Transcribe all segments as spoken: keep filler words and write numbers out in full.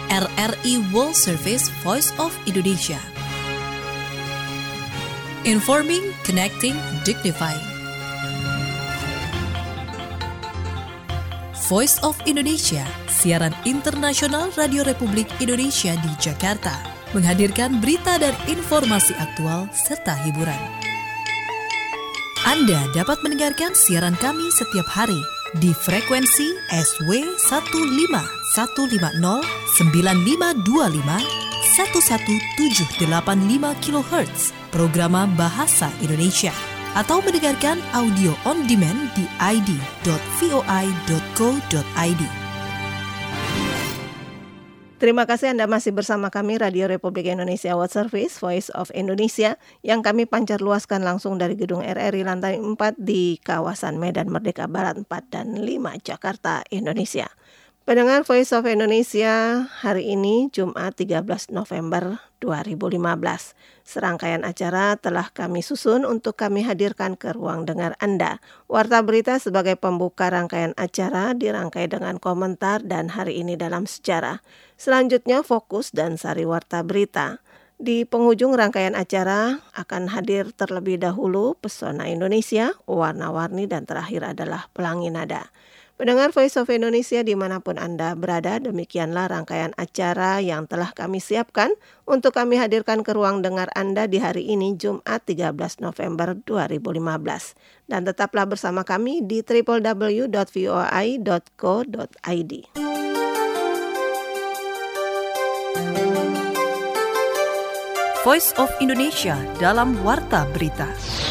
R R I World Service Voice of Indonesia. Informing, connecting, dignifying. Voice of Indonesia, siaran internasional Radio Republik Indonesia di Jakarta, menghadirkan berita dan informasi aktual serta hiburan. Anda dapat mendengarkan siaran kami setiap hari di frekuensi S W satu lima satu lima nol sembilan lima dua lima satu satu tujuh delapan lima kilohertz Programa Bahasa Indonesia, atau mendengarkan audio on demand di i d dot voi dot co dot i d. Terima kasih Anda masih bersama kami Radio Republik Indonesia World Service Voice of Indonesia yang kami pancar luaskan langsung dari gedung R R I lantai empat di kawasan Medan Merdeka Barat empat dan lima Jakarta, Indonesia. Pendengar Voice of Indonesia, hari ini Jumat tiga belas November dua ribu lima belas. Serangkaian acara telah kami susun untuk kami hadirkan ke ruang dengar Anda. Warta berita sebagai pembuka rangkaian acara dirangkai dengan komentar dan hari ini dalam sejarah. Selanjutnya fokus dan sari warta berita. Di penghujung rangkaian acara akan hadir terlebih dahulu Pesona Indonesia, warna-warni, dan terakhir adalah Pelangi Nada. Pendengar Voice of Indonesia dimanapun Anda berada, demikianlah rangkaian acara yang telah kami siapkan untuk kami hadirkan ke ruang dengar Anda di hari ini Jumat tiga belas November dua ribu lima belas. Dan tetaplah bersama kami di w w w dot voi dot co dot i d. Voice of Indonesia dalam Warta Berita.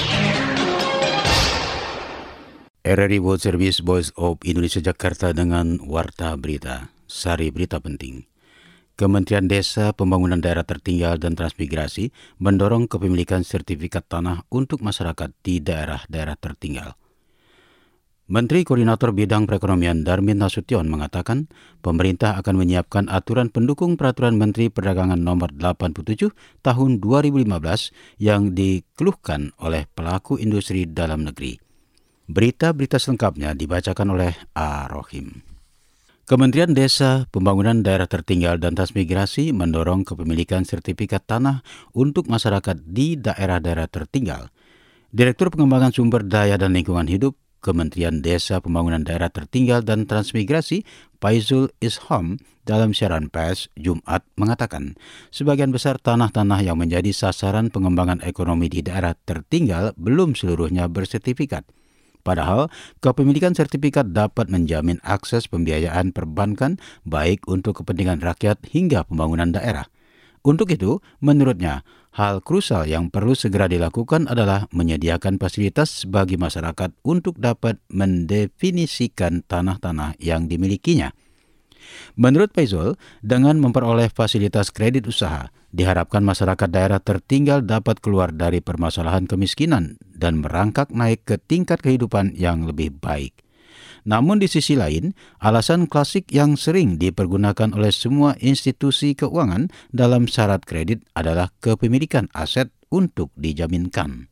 R R I World Service Voice of Indonesia Jakarta dengan Warta Berita. Sari berita penting. Kementerian Desa, Pembangunan Daerah Tertinggal dan Transmigrasi mendorong kepemilikan sertifikat tanah untuk masyarakat di daerah-daerah tertinggal. Menteri Koordinator Bidang Perekonomian Darmin Nasution mengatakan pemerintah akan menyiapkan aturan pendukung Peraturan Menteri Perdagangan Nomor delapan puluh tujuh Tahun dua ribu lima belas yang dikeluhkan oleh pelaku industri dalam negeri. Berita-berita selengkapnya dibacakan oleh A. Rohim. Kementerian Desa, Pembangunan Daerah Tertinggal dan Transmigrasi mendorong kepemilikan sertifikat tanah untuk masyarakat di daerah-daerah tertinggal. Direktur Pengembangan Sumber Daya dan Lingkungan Hidup, Kementerian Desa, Pembangunan Daerah Tertinggal dan Transmigrasi, Faizul Isham, dalam siaran pers Jumat mengatakan, sebagian besar tanah-tanah yang menjadi sasaran pengembangan ekonomi di daerah tertinggal belum seluruhnya bersertifikat. Padahal, kepemilikan sertifikat dapat menjamin akses pembiayaan perbankan baik untuk kepentingan rakyat hingga pembangunan daerah. Untuk itu, menurutnya, hal krusial yang perlu segera dilakukan adalah menyediakan fasilitas bagi masyarakat untuk dapat mendefinisikan tanah-tanah yang dimilikinya. Menurut Faizul, dengan memperoleh fasilitas kredit usaha, diharapkan masyarakat daerah tertinggal dapat keluar dari permasalahan kemiskinan dan merangkak naik ke tingkat kehidupan yang lebih baik. Namun di sisi lain, alasan klasik yang sering dipergunakan oleh semua institusi keuangan dalam syarat kredit adalah kepemilikan aset untuk dijaminkan.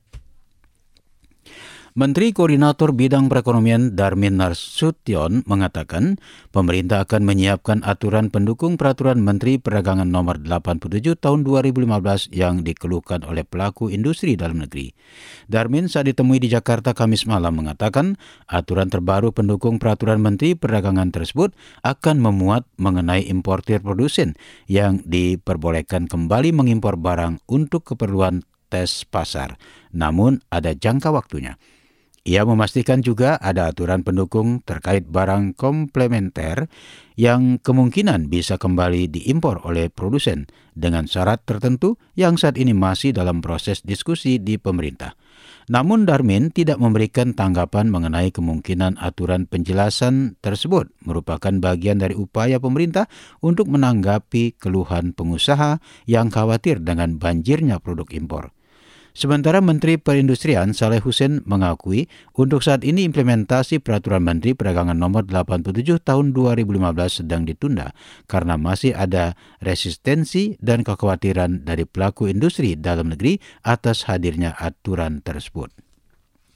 Menteri Koordinator Bidang Perekonomian Darmin Nasution mengatakan pemerintah akan menyiapkan aturan pendukung Peraturan Menteri Perdagangan Nomor delapan puluh tujuh Tahun dua ribu lima belas yang dikeluhkan oleh pelaku industri dalam negeri. Darmin saat ditemui di Jakarta Kamis malam mengatakan aturan terbaru pendukung Peraturan Menteri Perdagangan tersebut akan memuat mengenai importir produsen yang diperbolehkan kembali mengimpor barang untuk keperluan tes pasar, namun ada jangka waktunya. Ia memastikan juga ada aturan pendukung terkait barang komplementer yang kemungkinan bisa kembali diimpor oleh produsen dengan syarat tertentu yang saat ini masih dalam proses diskusi di pemerintah. Namun Darmin tidak memberikan tanggapan mengenai kemungkinan aturan penjelasan tersebut merupakan bagian dari upaya pemerintah untuk menanggapi keluhan pengusaha yang khawatir dengan banjirnya produk impor. Sementara Menteri Perindustrian Saleh Hussein mengakui untuk saat ini implementasi Peraturan Menteri Perdagangan Nomor delapan puluh tujuh Tahun dua ribu lima belas sedang ditunda karena masih ada resistensi dan kekhawatiran dari pelaku industri dalam negeri atas hadirnya aturan tersebut.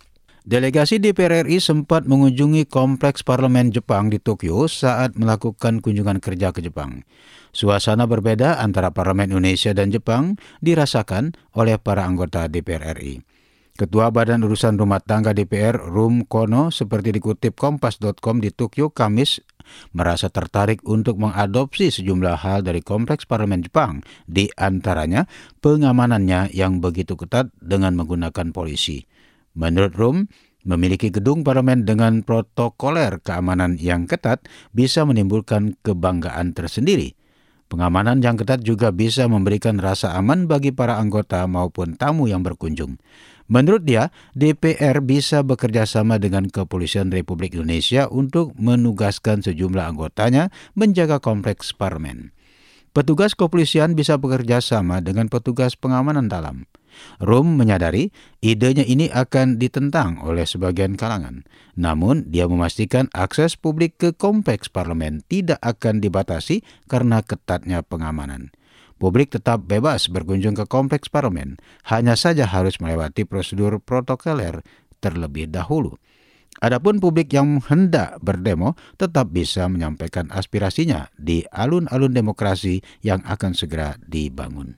Delegasi D P R R I sempat mengunjungi kompleks parlemen Jepang di Tokyo saat melakukan kunjungan kerja ke Jepang. Suasana berbeda antara parlemen Indonesia dan Jepang dirasakan oleh para anggota D P R R I. Ketua Badan Urusan Rumah Tangga D P R, Rum Kono, seperti dikutip kompas dot com di Tokyo Kamis, merasa tertarik untuk mengadopsi sejumlah hal dari kompleks parlemen Jepang, di antaranya pengamanannya yang begitu ketat dengan menggunakan polisi. Menurut Rum, memiliki gedung parlemen dengan protokoler keamanan yang ketat bisa menimbulkan kebanggaan tersendiri. Pengamanan yang ketat juga bisa memberikan rasa aman bagi para anggota maupun tamu yang berkunjung. Menurut dia, D P R bisa bekerja sama dengan Kepolisian Republik Indonesia untuk menugaskan sejumlah anggotanya menjaga kompleks parlemen. Petugas kepolisian bisa bekerja sama dengan petugas pengamanan dalam. Rum menyadari idenya ini akan ditentang oleh sebagian kalangan. Namun, dia memastikan akses publik ke kompleks parlemen tidak akan dibatasi karena ketatnya pengamanan. Publik tetap bebas berkunjung ke kompleks parlemen, hanya saja harus melewati prosedur protokoler terlebih dahulu. Adapun publik yang hendak berdemo tetap bisa menyampaikan aspirasinya di alun-alun demokrasi yang akan segera dibangun.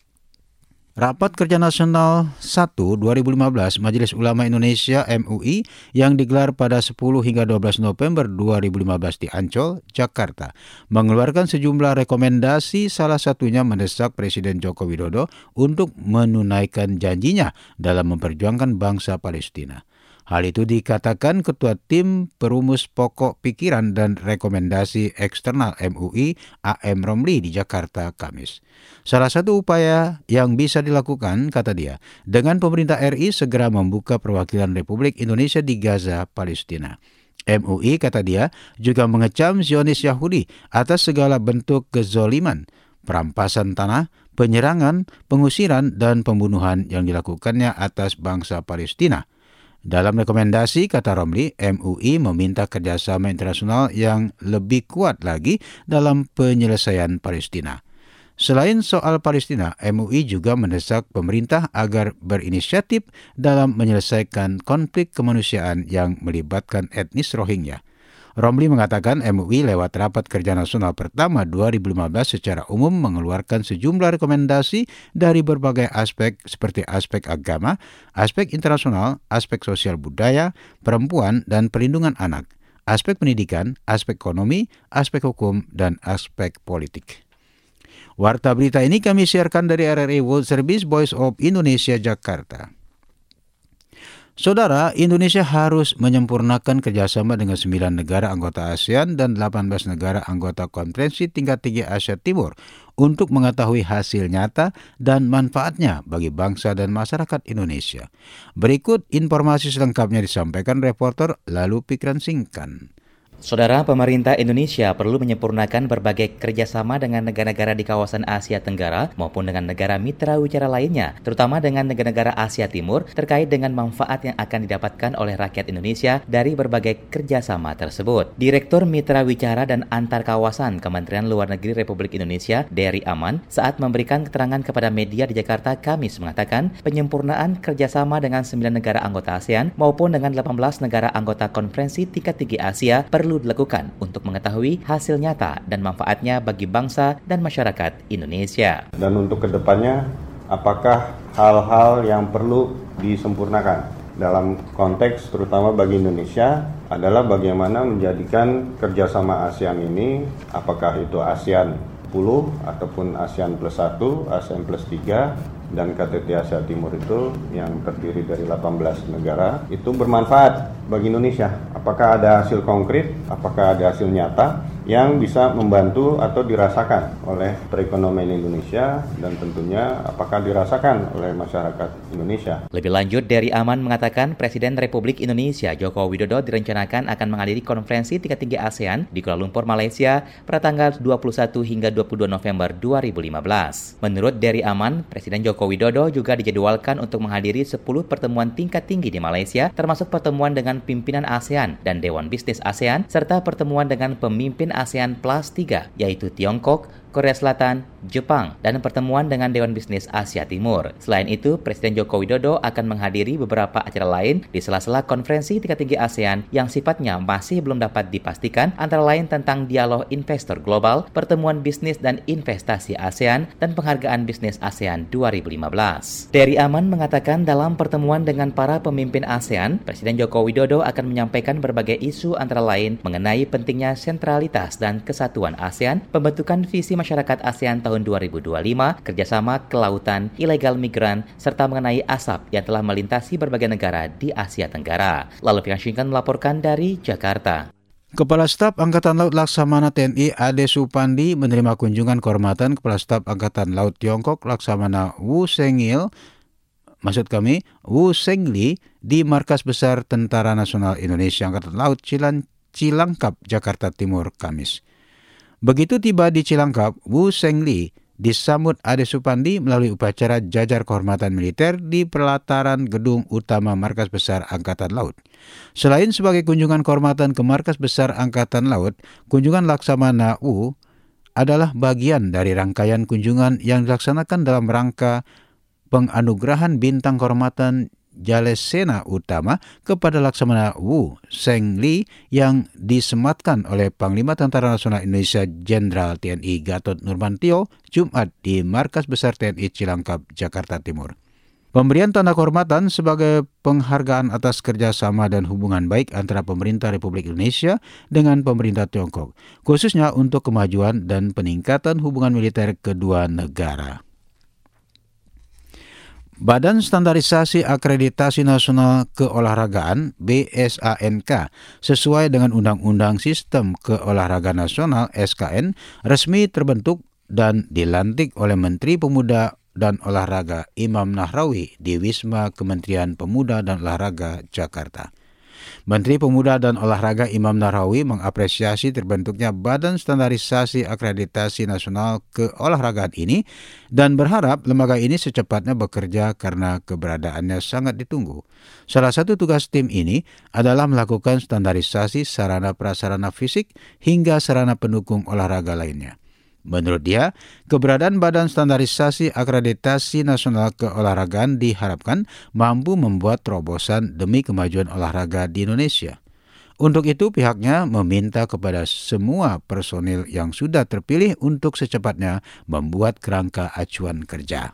Rapat Kerja Nasional satu dua ribu lima belas Majelis Ulama Indonesia M U I yang digelar pada sepuluh hingga dua belas November dua ribu lima belas di Ancol, Jakarta, mengeluarkan sejumlah rekomendasi, salah satunya mendesak Presiden Joko Widodo untuk menunaikan janjinya dalam memperjuangkan bangsa Palestina. Hal itu dikatakan Ketua Tim Perumus Pokok Pikiran dan Rekomendasi Eksternal M U I, A M Romli, di Jakarta, Kamis. Salah satu upaya yang bisa dilakukan, kata dia, dengan pemerintah R I segera membuka perwakilan Republik Indonesia di Gaza, Palestina. M U I, kata dia, juga mengecam Zionis Yahudi atas segala bentuk kezoliman, perampasan tanah, penyerangan, pengusiran, dan pembunuhan yang dilakukannya atas bangsa Palestina. Dalam rekomendasi, kata Romli, M U I meminta kerjasama internasional yang lebih kuat lagi dalam penyelesaian Palestina. Selain soal Palestina, M U I juga mendesak pemerintah agar berinisiatif dalam menyelesaikan konflik kemanusiaan yang melibatkan etnis Rohingya. Romli mengatakan M U I lewat Rapat Kerja Nasional pertama dua ribu lima belas secara umum mengeluarkan sejumlah rekomendasi dari berbagai aspek seperti aspek agama, aspek internasional, aspek sosial budaya, perempuan dan perlindungan anak, aspek pendidikan, aspek ekonomi, aspek hukum, dan aspek politik. Warta berita ini kami siarkan dari R R I World Service Voice of Indonesia, Jakarta. Saudara, Indonesia harus menyempurnakan kerjasama dengan sembilan negara anggota ASEAN dan delapan belas negara anggota Konferensi Tingkat Tinggi Asia Timur untuk mengetahui hasil nyata dan manfaatnya bagi bangsa dan masyarakat Indonesia. Berikut informasi selengkapnya disampaikan reporter Lalu Pikiran Singkan. Saudara, pemerintah Indonesia perlu menyempurnakan berbagai kerjasama dengan negara-negara di kawasan Asia Tenggara maupun dengan negara mitra wicara lainnya, terutama dengan negara-negara Asia Timur terkait dengan manfaat yang akan didapatkan oleh rakyat Indonesia dari berbagai kerjasama tersebut. Direktur Mitra Wicara dan Antar Kawasan Kementerian Luar Negeri Republik Indonesia, Dery Aman, saat memberikan keterangan kepada media di Jakarta Kamis mengatakan penyempurnaan kerjasama dengan sembilan negara anggota ASEAN maupun dengan delapan belas negara anggota Konferensi Tingkat Tinggi Asia perlu perlu dilakukan untuk mengetahui hasil nyata dan manfaatnya bagi bangsa dan masyarakat Indonesia. Dan untuk kedepannya, apakah hal-hal yang perlu disempurnakan dalam konteks terutama bagi Indonesia adalah bagaimana menjadikan kerjasama ASEAN ini, apakah itu ASEAN sepuluh ataupun ASEAN plus satu, ASEAN plus tiga, dan K T T Asia Timur itu yang terdiri dari delapan belas negara, itu bermanfaat bagi Indonesia. Apakah ada hasil konkret, apakah ada hasil nyata yang bisa membantu atau dirasakan oleh perekonomian Indonesia dan tentunya apakah dirasakan oleh masyarakat Indonesia. Lebih lanjut, Dery Aman mengatakan Presiden Republik Indonesia Joko Widodo direncanakan akan menghadiri konferensi tingkat tinggi ASEAN di Kuala Lumpur, Malaysia pada tanggal dua puluh satu hingga dua puluh dua November dua ribu lima belas. Menurut Dery Aman, Presiden Joko Widodo juga dijadwalkan untuk menghadiri sepuluh pertemuan tingkat tinggi di Malaysia, termasuk pertemuan dengan pimpinan ASEAN dan Dewan Bisnis ASEAN, serta pertemuan dengan pemimpin ASEAN Plus tiga, yaitu Tiongkok, Korea Selatan, Jepang, dan pertemuan dengan Dewan Bisnis Asia Timur. Selain itu, Presiden Joko Widodo akan menghadiri beberapa acara lain di sela-sela konferensi tingkat tinggi ASEAN yang sifatnya masih belum dapat dipastikan, antara lain tentang dialog investor global, pertemuan bisnis dan investasi ASEAN, dan penghargaan bisnis ASEAN dua ribu lima belas. Terry Aman mengatakan dalam pertemuan dengan para pemimpin ASEAN, Presiden Joko Widodo akan menyampaikan berbagai isu antara lain mengenai pentingnya sentralitas dan kesatuan ASEAN, pembentukan visi masyarakat ASEAN tahun dua ribu dua puluh lima, kerjasama kelautan, ilegal migran, serta mengenai asap yang telah melintasi berbagai negara di Asia Tenggara. Lalu Piang Shinkan melaporkan dari Jakarta. Kepala Staf Angkatan Laut Laksamana T N I Ade Supandi menerima kunjungan kehormatan Kepala Staf Angkatan Laut Tiongkok Laksamana Wu Sengil, maksud kami Wu Sengli, di Markas Besar Tentara Nasional Indonesia Angkatan Laut Cilan, Cilangkap, Jakarta Timur, Kamis. Begitu tiba di Cilangkap, Wu Sengli disambut Ade Supandi melalui upacara jajar kehormatan militer di pelataran gedung utama Markas Besar Angkatan Laut. Selain sebagai kunjungan kehormatan ke Markas Besar Angkatan Laut, kunjungan Laksamana Wu adalah bagian dari rangkaian kunjungan yang dilaksanakan dalam rangka penganugerahan bintang kehormatan Jalesena Utama kepada Laksamana Wu Sengli yang disematkan oleh Panglima Tentara Nasional Indonesia Jenderal T N I Gatot Nurmantio Jumat di Markas Besar T N I Cilangkap, Jakarta Timur. Pemberian tanda kehormatan sebagai penghargaan atas kerjasama dan hubungan baik antara pemerintah Republik Indonesia dengan pemerintah Tiongkok, khususnya untuk kemajuan dan peningkatan hubungan militer kedua negara. Badan Standarisasi Akreditasi Nasional Keolahragaan B S A N K sesuai dengan Undang-Undang Sistem Keolahragaan Nasional S K N resmi terbentuk dan dilantik oleh Menteri Pemuda dan Olahraga Imam Nahrawi di Wisma Kementerian Pemuda dan Olahraga, Jakarta. Menteri Pemuda dan Olahraga Imam Nahrawi mengapresiasi terbentuknya Badan Standarisasi Akreditasi Nasional Keolahragaan ini dan berharap lembaga ini secepatnya bekerja karena keberadaannya sangat ditunggu. Salah satu tugas tim ini adalah melakukan standarisasi sarana prasarana fisik hingga sarana pendukung olahraga lainnya. Menurut dia, keberadaan Badan Standarisasi Akreditasi Nasional Keolahragaan diharapkan mampu membuat terobosan demi kemajuan olahraga di Indonesia. Untuk itu, pihaknya meminta kepada semua personil yang sudah terpilih untuk secepatnya membuat kerangka acuan kerja.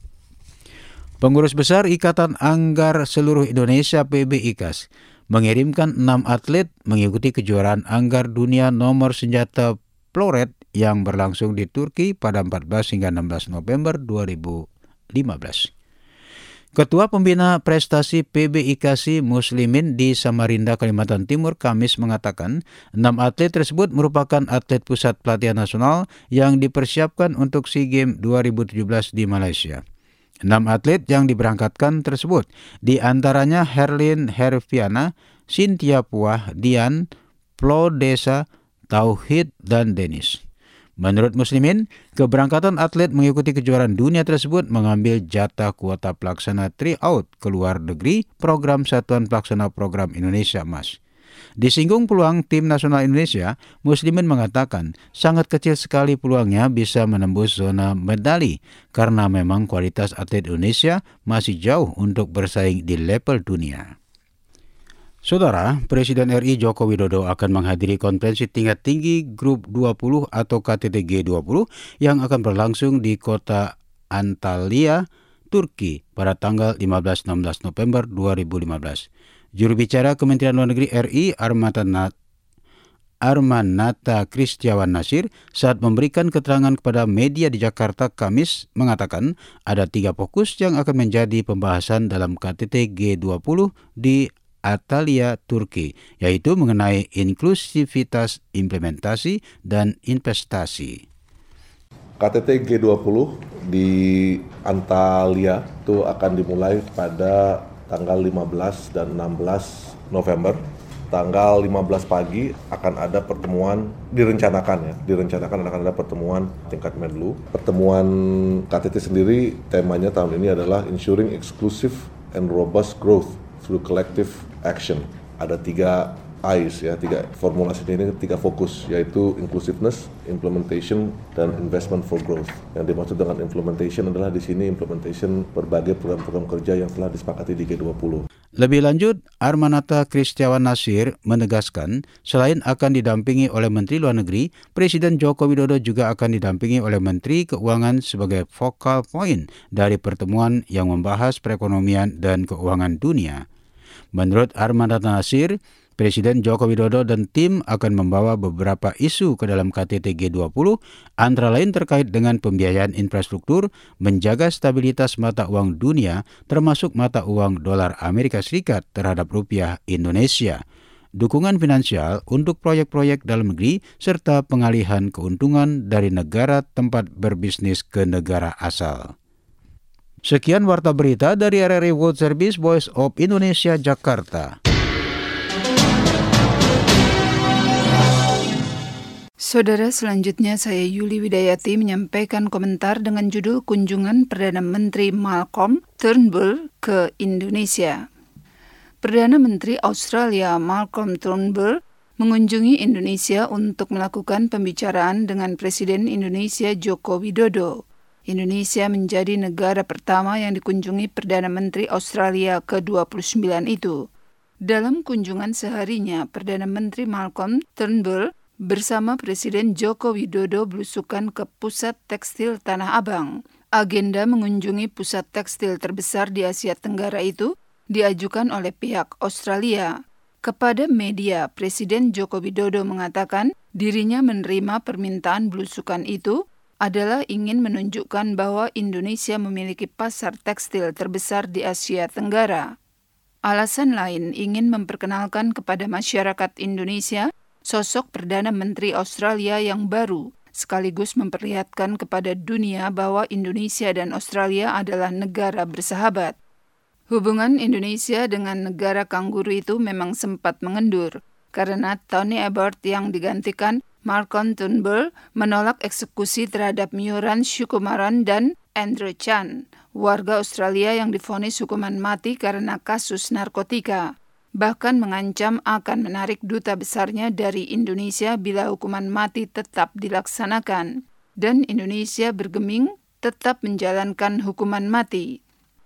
Pengurus Besar Ikatan Anggar Seluruh Indonesia P B I K A S mengirimkan enam atlet mengikuti kejuaraan anggar dunia nomor senjata Floret yang berlangsung di Turki pada empat belas hingga enam belas November dua ribu lima belas. Ketua Pembina Prestasi P B I K A S I Muslimin di Samarinda, Kalimantan Timur, Kamis mengatakan enam atlet tersebut merupakan atlet pusat pelatihan nasional yang dipersiapkan untuk SEA Games dua ribu tujuh belas di Malaysia. Enam atlet yang diberangkatkan tersebut di antaranya Herlin Herviana, Cynthia Puah, Dian, Flo Desa, Tauhid, dan Denis. Menurut Muslimin, keberangkatan atlet mengikuti kejuaraan dunia tersebut mengambil jatah kuota pelaksana tryout ke luar negeri program Satuan Pelaksana Program Indonesia Emas. Disinggung peluang tim nasional Indonesia, Muslimin mengatakan sangat kecil sekali peluangnya bisa menembus zona medali karena memang kualitas atlet Indonesia masih jauh untuk bersaing di level dunia. Saudara, Presiden R I Joko Widodo akan menghadiri konferensi tingkat tinggi Grup dua puluh atau K T T G dua puluh yang akan berlangsung di kota Antalya, Turki pada tanggal lima belas sampai enam belas November dua ribu lima belas. Juru bicara Kementerian Luar Negeri R I Armanata Kristiawan Nasir saat memberikan keterangan kepada media di Jakarta Kamis mengatakan ada tiga fokus yang akan menjadi pembahasan dalam K T T G dua puluh di Antalya, Turki, yaitu mengenai inklusivitas, implementasi, dan investasi. K T T G dua puluh di Antalya itu akan dimulai pada tanggal lima belas dan enam belas November. Tanggal lima belas pagi akan ada pertemuan, direncanakan ya, direncanakan akan ada pertemuan tingkat Menlu. Pertemuan K T T sendiri temanya tahun ini adalah Ensuring Inclusive and Robust Growth through Collective Action. Ada tiga I's ya, tiga formulasi ini tiga fokus, yaitu inclusiveness, implementation, dan investment for growth. Yang dimaksud dengan implementation adalah di sini implementation berbagai program-program kerja yang telah disepakati di G dua puluh. Lebih lanjut, Armanata Kristiawan Nasir menegaskan selain akan didampingi oleh Menteri Luar Negeri, Presiden Joko Widodo juga akan didampingi oleh Menteri Keuangan sebagai focal point dari pertemuan yang membahas perekonomian dan keuangan dunia. Menurut Armanata Nasir, Presiden Joko Widodo dan tim akan membawa beberapa isu ke dalam K T T G dua puluh, antara lain terkait dengan pembiayaan infrastruktur, menjaga stabilitas mata uang dunia, termasuk mata uang dolar Amerika Serikat terhadap rupiah Indonesia, dukungan finansial untuk proyek-proyek dalam negeri, serta pengalihan keuntungan dari negara tempat berbisnis ke negara asal. Sekian Warta Berita dari R R I World Service Voice of Indonesia, Jakarta. Saudara, selanjutnya saya Yuli Widayati menyampaikan komentar dengan judul Kunjungan Perdana Menteri Malcolm Turnbull ke Indonesia. Perdana Menteri Australia Malcolm Turnbull mengunjungi Indonesia untuk melakukan pembicaraan dengan Presiden Indonesia Joko Widodo. Indonesia menjadi negara pertama yang dikunjungi Perdana Menteri Australia ke dua puluh sembilan itu. Dalam kunjungan seharinya, Perdana Menteri Malcolm Turnbull bersama Presiden Joko Widodo belusukan ke Pusat Tekstil Tanah Abang. Agenda mengunjungi pusat tekstil terbesar di Asia Tenggara itu diajukan oleh pihak Australia. Kepada media, Presiden Joko Widodo mengatakan dirinya menerima permintaan belusukan itu adalah ingin menunjukkan bahwa Indonesia memiliki pasar tekstil terbesar di Asia Tenggara. Alasan lain ingin memperkenalkan kepada masyarakat Indonesia sosok Perdana Menteri Australia yang baru, sekaligus memperlihatkan kepada dunia bahwa Indonesia dan Australia adalah negara bersahabat. Hubungan Indonesia dengan negara kanguru itu memang sempat mengendur, karena Tony Abbott yang digantikan Malcolm Turnbull menolak eksekusi terhadap Mioran Sukumaran dan Andrew Chan, warga Australia yang divonis hukuman mati karena kasus narkotika. Bahkan mengancam akan menarik duta besarnya dari Indonesia bila hukuman mati tetap dilaksanakan. Dan Indonesia bergeming tetap menjalankan hukuman mati.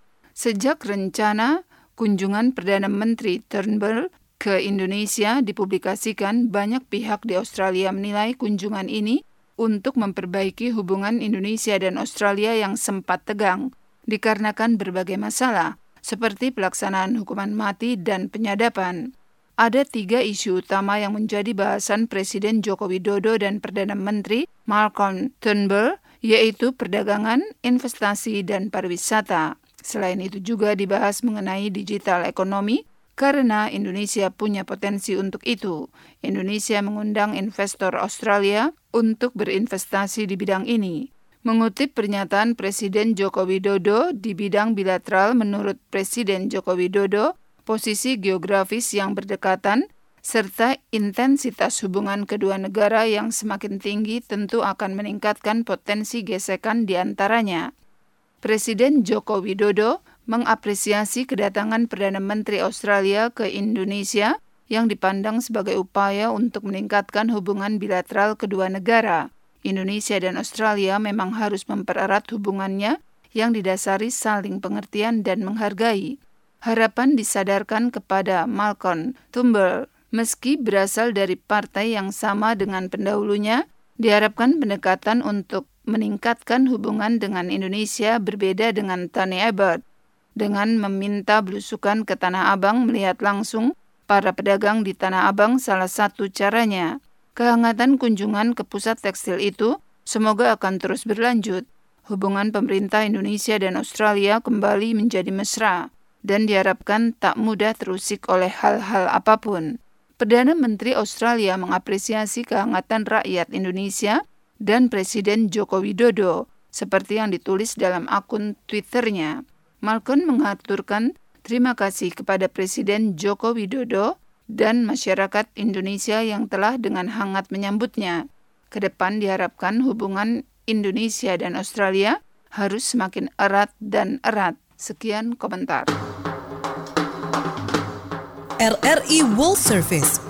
Sejak rencana kunjungan Perdana Menteri Turnbull ke Indonesia dipublikasikan, banyak pihak di Australia menilai kunjungan ini untuk memperbaiki hubungan Indonesia dan Australia yang sempat tegang dikarenakan berbagai masalah, seperti pelaksanaan hukuman mati dan penyadapan. Ada tiga isu utama yang menjadi bahasan Presiden Joko Widodo dan Perdana Menteri Malcolm Turnbull, yaitu perdagangan, investasi, dan pariwisata. Selain itu juga dibahas mengenai digital ekonomi, karena Indonesia punya potensi untuk itu. Indonesia mengundang investor Australia untuk berinvestasi di bidang ini. Mengutip pernyataan Presiden Joko Widodo di bidang bilateral, menurut Presiden Joko Widodo, posisi geografis yang berdekatan serta intensitas hubungan kedua negara yang semakin tinggi tentu akan meningkatkan potensi gesekan di antaranya. Presiden Joko Widodo mengapresiasi kedatangan Perdana Menteri Australia ke Indonesia yang dipandang sebagai upaya untuk meningkatkan hubungan bilateral kedua negara. Indonesia dan Australia memang harus mempererat hubungannya yang didasari saling pengertian dan menghargai. Harapan disadarkan kepada Malcolm Turnbull, meski berasal dari partai yang sama dengan pendahulunya, diharapkan pendekatan untuk meningkatkan hubungan dengan Indonesia berbeda dengan Tony Abbott. Dengan meminta belusukan ke Tanah Abang melihat langsung para pedagang di Tanah Abang salah satu caranya. Kehangatan kunjungan ke pusat tekstil itu semoga akan terus berlanjut. Hubungan pemerintah Indonesia dan Australia kembali menjadi mesra dan diharapkan tak mudah terusik oleh hal-hal apapun. Perdana Menteri Australia mengapresiasi kehangatan rakyat Indonesia dan Presiden Joko Widodo, seperti yang ditulis dalam akun Twitternya. Malcolm mengaturkan terima kasih kepada Presiden Joko Widodo dan masyarakat Indonesia yang telah dengan hangat menyambutnya. Kedepan diharapkan hubungan Indonesia dan Australia harus semakin erat dan erat. Sekian komentar. R R I World Service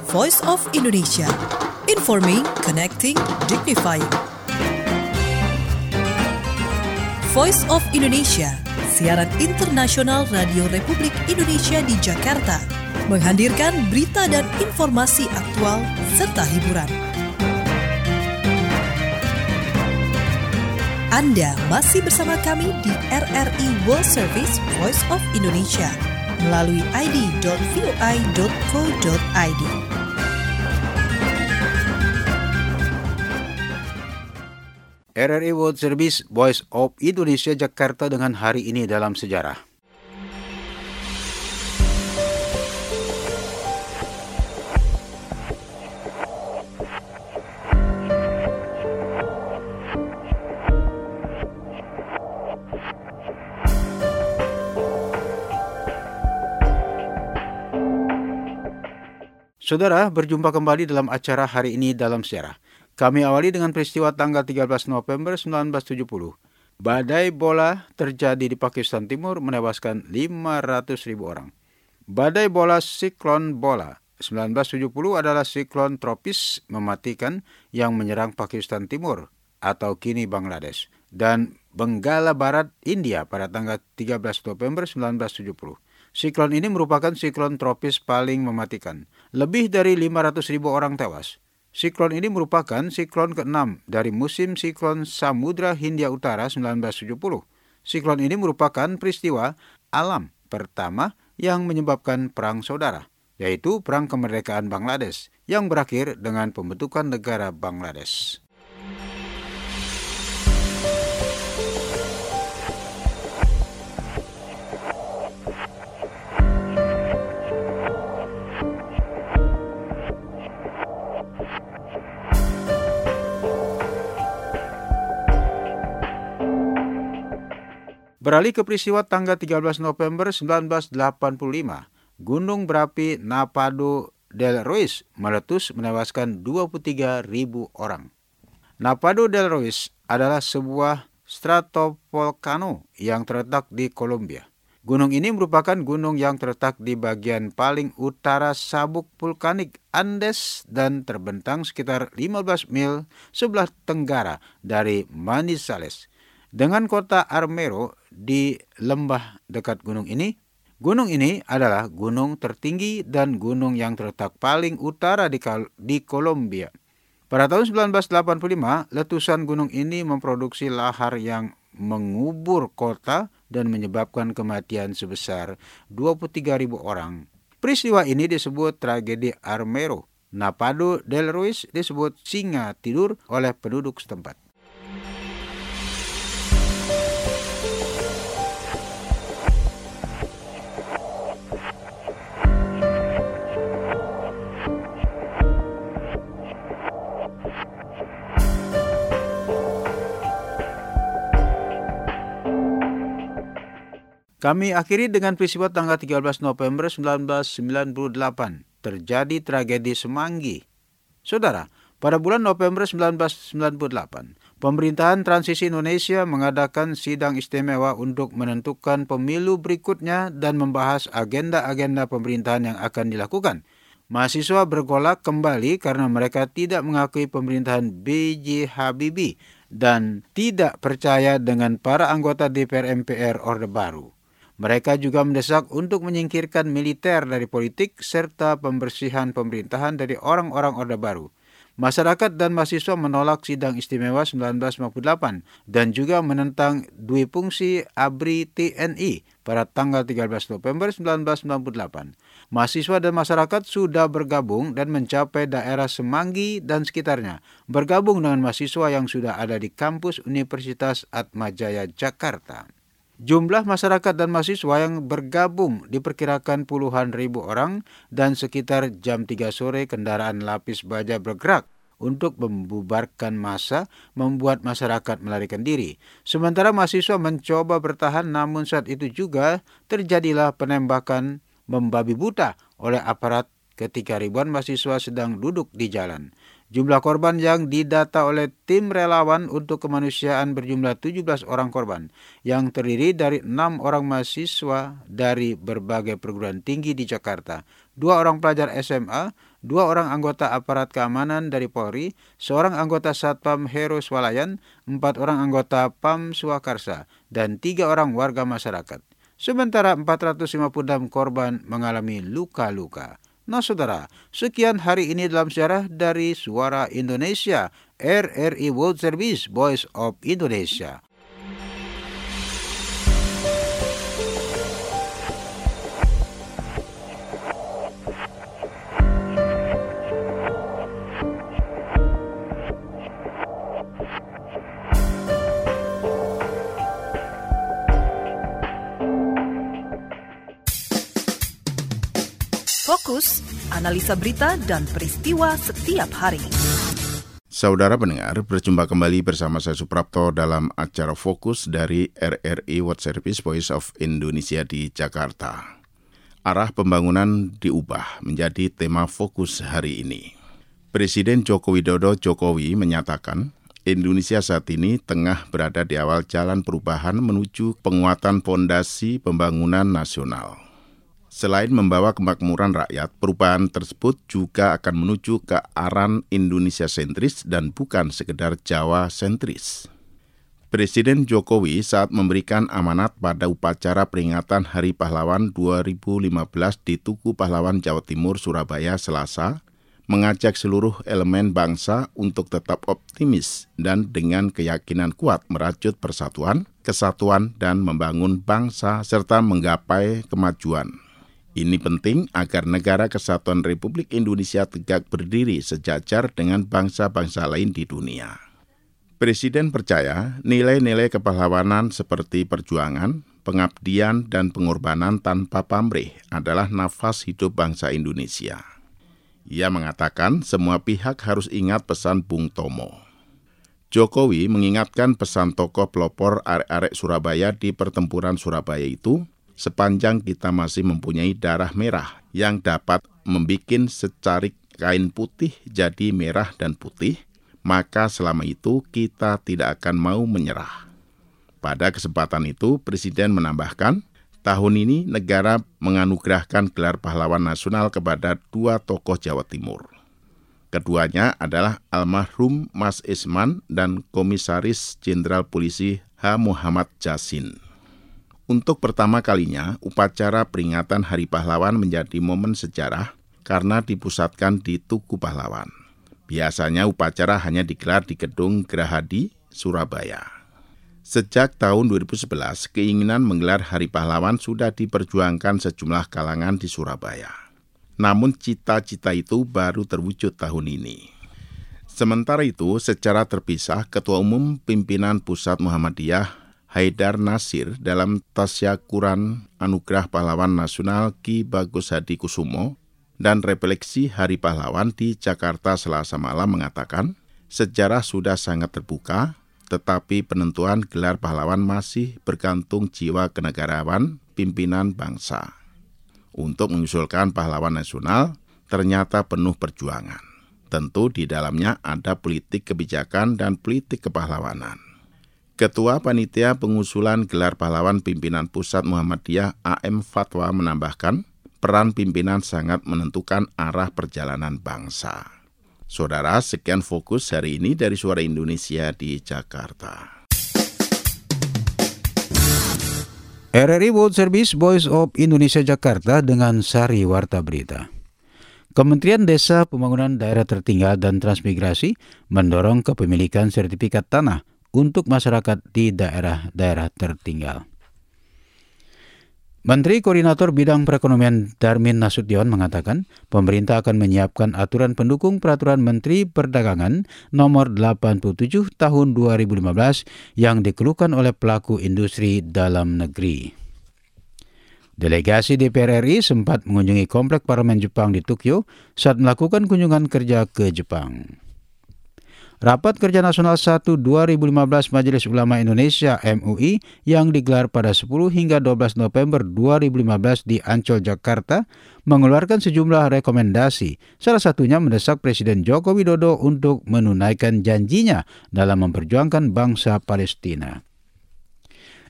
Voice of Indonesia. Informing, connecting, dignifying. Voice of Indonesia, siaran internasional Radio Republik Indonesia di Jakarta, menghadirkan berita dan informasi aktual serta hiburan. Anda masih bersama kami di R R I World Service Voice of Indonesia melalui i d dot voi dot co dot i d. R R I World Service Voice of Indonesia Jakarta dengan hari ini dalam sejarah. Saudara, berjumpa kembali dalam acara hari ini dalam sejarah. Kami awali dengan peristiwa tanggal tiga belas November seribu sembilan ratus tujuh puluh. Badai bola terjadi di Pakistan Timur menewaskan lima ratus ribu orang. Badai bola siklon bola seribu sembilan ratus tujuh puluh adalah siklon tropis mematikan yang menyerang Pakistan Timur atau kini Bangladesh dan Benggala Barat India pada tanggal tiga belas November seribu sembilan ratus tujuh puluh. Siklon ini merupakan siklon tropis paling mematikan. Lebih dari lima ratus ribu orang tewas. Siklon ini merupakan siklon keenam dari musim siklon Samudra Hindia Utara seribu sembilan ratus tujuh puluh. Siklon ini merupakan peristiwa alam pertama yang menyebabkan perang saudara, yaitu Perang Kemerdekaan Bangladesh yang berakhir dengan pembentukan negara Bangladesh. Beralih ke peristiwa tanggal tiga belas November seribu sembilan ratus delapan puluh lima, gunung berapi Nevado del Ruiz meletus menewaskan dua puluh tiga ribu orang. Nevado del Ruiz adalah sebuah stratovolcano yang terletak di Kolombia. Gunung ini merupakan gunung yang terletak di bagian paling utara sabuk vulkanik Andes dan terbentang sekitar lima belas mil sebelah tenggara dari Manizales. Dengan kota Armero di lembah dekat gunung ini, gunung ini adalah gunung tertinggi dan gunung yang terletak paling utara di, di Kolombia. Pada tahun seribu sembilan ratus delapan puluh lima, letusan gunung ini memproduksi lahar yang mengubur kota dan menyebabkan kematian sebesar dua puluh tiga ribu orang. Peristiwa ini disebut tragedi Armero. Nevado del Ruiz disebut singa tidur oleh penduduk setempat. Kami akhiri dengan peristiwa tanggal tiga belas November seribu sembilan ratus sembilan puluh delapan. Terjadi tragedi Semanggi. Saudara, pada bulan November seribu sembilan ratus sembilan puluh delapan, pemerintahan transisi Indonesia mengadakan sidang istimewa untuk menentukan pemilu berikutnya dan membahas agenda-agenda pemerintahan yang akan dilakukan. Mahasiswa bergolak kembali karena mereka tidak mengakui pemerintahan B J Habibie dan tidak percaya dengan para anggota D P R M P R Orde Baru. Mereka juga mendesak untuk menyingkirkan militer dari politik serta pembersihan pemerintahan dari orang-orang Orde Baru. Masyarakat dan mahasiswa menolak sidang istimewa seribu sembilan ratus lima puluh delapan dan juga menentang dui fungsi A B R I T N I pada tanggal tiga belas November seribu sembilan ratus sembilan puluh delapan. Mahasiswa dan masyarakat sudah bergabung dan mencapai daerah Semanggi dan sekitarnya, bergabung dengan mahasiswa yang sudah ada di kampus Universitas Atmajaya Jakarta. Jumlah masyarakat dan mahasiswa yang bergabung diperkirakan puluhan ribu orang dan sekitar jam tiga sore kendaraan lapis baja bergerak untuk membubarkan massa, membuat masyarakat melarikan diri. Sementara mahasiswa mencoba bertahan, namun saat itu juga terjadilah penembakan membabi buta oleh aparat ketika ribuan mahasiswa sedang duduk di jalan. Jumlah korban yang didata oleh tim relawan untuk kemanusiaan berjumlah tujuh belas orang korban, yang terdiri dari enam orang mahasiswa dari berbagai perguruan tinggi di Jakarta, dua orang pelajar S M A, dua orang anggota aparat keamanan dari Polri, seorang anggota Satpam Heru Swalayan, empat orang anggota P A M Swakarsa, dan tiga orang warga masyarakat. Sementara empat ratus lima puluh enam korban mengalami luka-luka. Nah saudara, sekian hari ini dalam sejarah dari Suara Indonesia, R R I World Service, Voice of Indonesia. Fokus, analisa berita dan peristiwa setiap hari. Saudara pendengar, berjumpa kembali bersama saya Suprapto dalam acara Fokus dari R R I World Service Voice of Indonesia di Jakarta. Arah pembangunan diubah menjadi tema fokus hari ini. Presiden Joko Widodo Jokowi menyatakan, Indonesia saat ini tengah berada di awal jalan perubahan menuju penguatan fondasi pembangunan nasional. Selain membawa kemakmuran rakyat, perubahan tersebut juga akan menuju ke arah Indonesia sentris dan bukan sekedar Jawa sentris. Presiden Jokowi saat memberikan amanat pada upacara peringatan Hari Pahlawan dua ribu lima belas di Tugu Pahlawan Jawa Timur, Surabaya, Selasa, mengajak seluruh elemen bangsa untuk tetap optimis dan dengan keyakinan kuat merajut persatuan, kesatuan, dan membangun bangsa serta menggapai kemajuan. Ini penting agar negara kesatuan Republik Indonesia tegak berdiri sejajar dengan bangsa-bangsa lain di dunia. Presiden percaya nilai-nilai kepahlawanan seperti perjuangan, pengabdian, dan pengorbanan tanpa pamrih adalah nafas hidup bangsa Indonesia. Ia mengatakan semua pihak harus ingat pesan Bung Tomo. Jokowi mengingatkan pesan tokoh pelopor arek-arek Surabaya di pertempuran Surabaya itu, sepanjang kita masih mempunyai darah merah yang dapat membikin secarik kain putih jadi merah dan putih, maka selama itu kita tidak akan mau menyerah. Pada kesempatan itu, Presiden menambahkan, tahun ini negara menganugerahkan gelar pahlawan nasional kepada dua tokoh Jawa Timur. Keduanya adalah almarhum Mas Isman dan Komisaris Jenderal Polisi H. Muhammad Jasin. Untuk pertama kalinya, upacara peringatan Hari Pahlawan menjadi momen sejarah karena dipusatkan di Tugu Pahlawan. Biasanya upacara hanya digelar di Gedung Gerahadi, Surabaya. Sejak tahun dua ribu sebelas, keinginan menggelar Hari Pahlawan sudah diperjuangkan sejumlah kalangan di Surabaya. Namun cita-cita itu baru terwujud tahun ini. Sementara itu, secara terpisah, Ketua Umum Pimpinan Pusat Muhammadiyah Haidar Nasir dalam tasyakuran Anugerah Pahlawan Nasional Ki Bagus Hadi Kusumo dan refleksi Hari Pahlawan di Jakarta Selasa malam mengatakan, sejarah sudah sangat terbuka, tetapi penentuan gelar pahlawan masih bergantung jiwa kenegarawan pimpinan bangsa. Untuk mengusulkan pahlawan nasional ternyata penuh perjuangan. Tentu di dalamnya ada politik kebijakan dan politik kepahlawanan. Ketua Panitia Pengusulan Gelar Pahlawan Pimpinan Pusat Muhammadiyah A M Fatwa menambahkan, peran pimpinan sangat menentukan arah perjalanan bangsa. Saudara, sekian fokus hari ini dari Suara Indonesia di Jakarta. R R I World Service Voice of Indonesia Jakarta dengan Sari Warta Berita. Kementerian Desa, Pembangunan Daerah Tertinggal dan Transmigrasi mendorong kepemilikan sertifikat tanah untuk masyarakat di daerah-daerah tertinggal. Menteri Koordinator Bidang Perekonomian Darmin Nasution mengatakan pemerintah akan menyiapkan aturan pendukung Peraturan Menteri Perdagangan nomor delapan puluh tujuh tahun dua ribu lima belas yang dikeluhkan oleh pelaku industri dalam negeri. Delegasi D P R R I sempat mengunjungi Komplek Parlemen Jepang di Tokyo saat melakukan kunjungan kerja ke Jepang. Rapat Kerja Nasional satu dua ribu lima belas Majelis Ulama Indonesia M U I yang digelar pada sepuluh hingga dua belas November dua ribu lima belas di Ancol, Jakarta mengeluarkan sejumlah rekomendasi. Salah satunya mendesak Presiden Joko Widodo untuk menunaikan janjinya dalam memperjuangkan bangsa Palestina.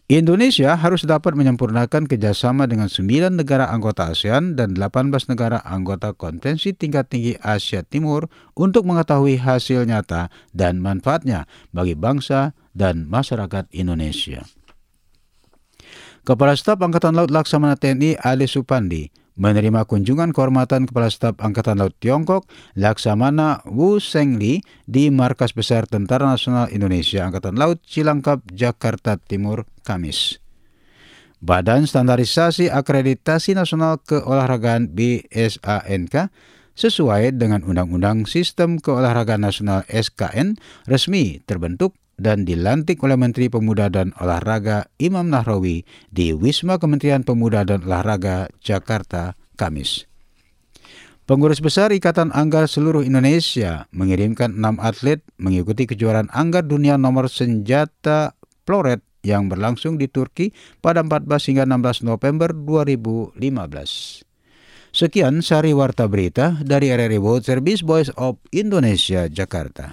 Indonesia harus dapat menyempurnakan kerjasama dengan sembilan negara anggota ASEAN dan delapan belas negara anggota Konvensi Tingkat Tinggi Asia Timur untuk mengetahui hasil nyata dan manfaatnya bagi bangsa dan masyarakat Indonesia. Kepala Staf Angkatan Laut Laksamana T N I Ali Supandi menerima kunjungan kehormatan Kepala Staf Angkatan Laut Tiongkok Laksamana Wu Shengli di Markas Besar Tentara Nasional Indonesia Angkatan Laut Cilangkap, Jakarta Timur, Kamis. Badan Standarisasi Akreditasi Nasional Keolahragaan B S A N K sesuai dengan Undang-Undang Sistem Keolahragaan Nasional S K N resmi terbentuk dan dilantik oleh Menteri Pemuda dan Olahraga Imam Nahrawi di Wisma Kementerian Pemuda dan Olahraga, Jakarta, Kamis. Pengurus Besar Ikatan Anggar Seluruh Indonesia mengirimkan enam atlet mengikuti kejuaraan anggar dunia nomor senjata floret yang berlangsung di Turki pada empat belas hingga enam belas November dua ribu lima belas. Sekian Sari Warta Berita dari R R I World Service Voice of Indonesia, Jakarta.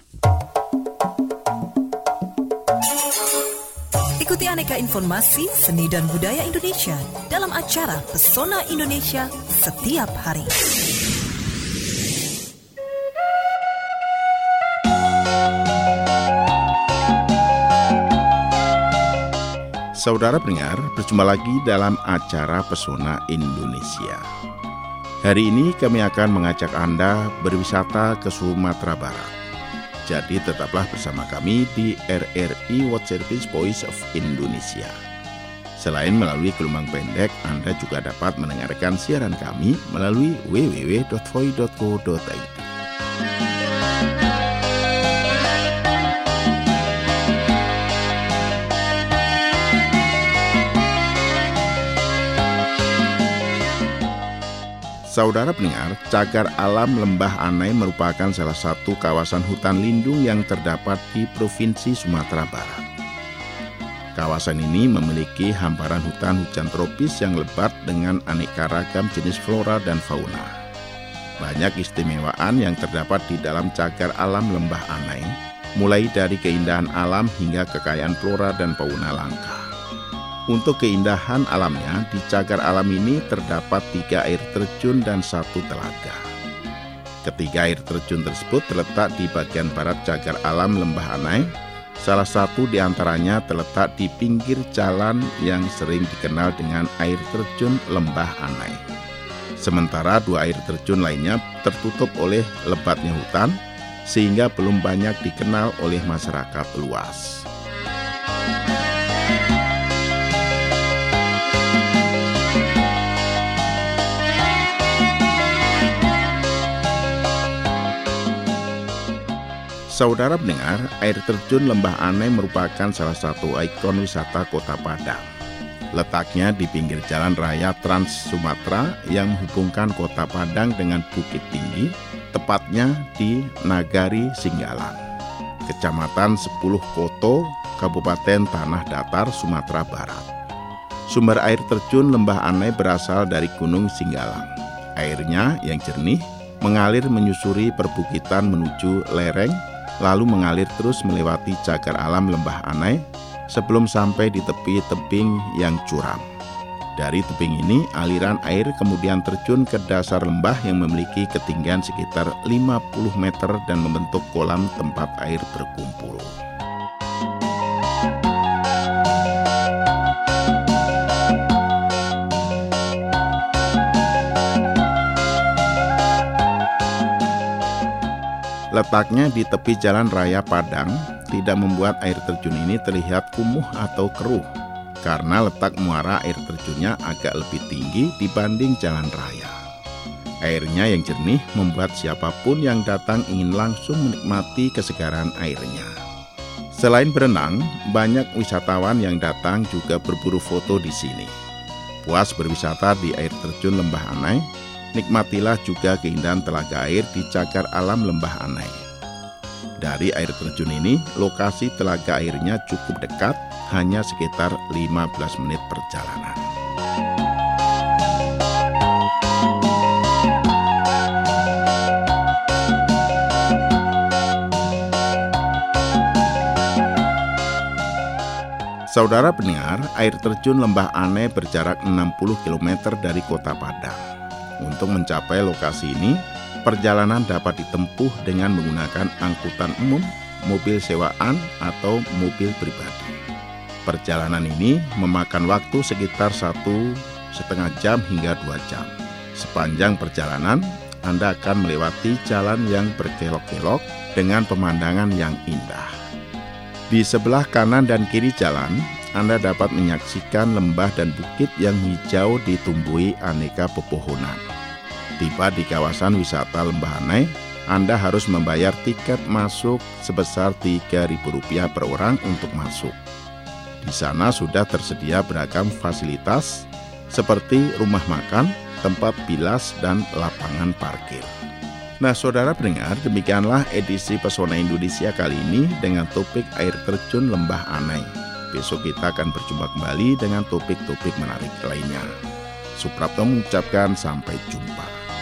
Ikuti aneka informasi seni dan budaya Indonesia dalam acara Pesona Indonesia setiap hari. Saudara pendengar, berjumpa lagi dalam acara Pesona Indonesia. Hari ini kami akan mengajak Anda berwisata ke Sumatera Barat. Jadi tetaplah bersama kami di R R I World Service Voice of Indonesia. Selain melalui gelombang pendek, Anda juga dapat mendengarkan siaran kami melalui w w w dot voi dot co dot i d. Saudara pendengar, Cagar Alam Lembah Anai merupakan salah satu kawasan hutan lindung yang terdapat di Provinsi Sumatera Barat. Kawasan ini memiliki hamparan hutan hujan tropis yang lebat dengan aneka ragam jenis flora dan fauna. Banyak istimewaan yang terdapat di dalam Cagar Alam Lembah Anai, mulai dari keindahan alam hingga kekayaan flora dan fauna langka. Untuk keindahan alamnya, di Cagar Alam ini terdapat tiga air terjun dan satu telaga. Ketiga air terjun tersebut terletak di bagian barat Cagar Alam Lembah Anai. Salah satu di antaranya terletak di pinggir jalan yang sering dikenal dengan air terjun Lembah Anai. Sementara dua air terjun lainnya tertutup oleh lebatnya hutan, sehingga belum banyak dikenal oleh masyarakat luas. Saudara pendengar, air terjun Lembah Anai merupakan salah satu ikon wisata Kota Padang. Letaknya di pinggir jalan raya Trans Sumatera yang menghubungkan Kota Padang dengan Bukit Tinggi, tepatnya di Nagari Singgalang, Kecamatan Sepuluh Koto, Kabupaten Tanah Datar, Sumatera Barat. Sumber air terjun Lembah Anai berasal dari Gunung Singgalang. Airnya yang jernih mengalir menyusuri perbukitan menuju lereng, lalu mengalir terus melewati Cagar Alam Lembah Anai sebelum sampai di tepi tebing yang curam. Dari tebing ini, aliran air kemudian terjun ke dasar lembah yang memiliki ketinggian sekitar lima puluh meter dan membentuk kolam tempat air berkumpul. Letaknya di tepi jalan raya Padang tidak membuat air terjun ini terlihat kumuh atau keruh, karena letak muara air terjunnya agak lebih tinggi dibanding jalan raya. Airnya yang jernih membuat siapapun yang datang ingin langsung menikmati kesegaran airnya. Selain berenang, banyak wisatawan yang datang juga berburu foto di sini. Puas berwisata di air terjun Lembah Anai, nikmatilah juga keindahan telaga air di Cagar Alam Lembah Anai. Dari air terjun ini, lokasi telaga airnya cukup dekat, hanya sekitar lima belas menit perjalanan. Saudara pendengar, air terjun Lembah Anai berjarak enam puluh kilometer dari kota Padang. Untuk mencapai lokasi ini, perjalanan dapat ditempuh dengan menggunakan angkutan umum, mobil sewaan, atau mobil pribadi. Perjalanan ini memakan waktu sekitar satu setengah jam hingga dua jam. Sepanjang perjalanan, Anda akan melewati jalan yang berkelok-kelok dengan pemandangan yang indah. Di sebelah kanan dan kiri jalan, Anda dapat menyaksikan lembah dan bukit yang hijau ditumbuhi aneka pepohonan. Tiba di kawasan wisata Lembah Anai, Anda harus membayar tiket masuk sebesar tiga ribu rupiah per orang untuk masuk. Di sana sudah tersedia beragam fasilitas seperti rumah makan, tempat bilas, dan lapangan parkir. Nah, saudara pendengar, demikianlah edisi Pesona Indonesia kali ini dengan topik air terjun Lembah Anai. Besok kita akan berjumpa kembali dengan topik-topik menarik lainnya. Suprapto mengucapkan sampai jumpa.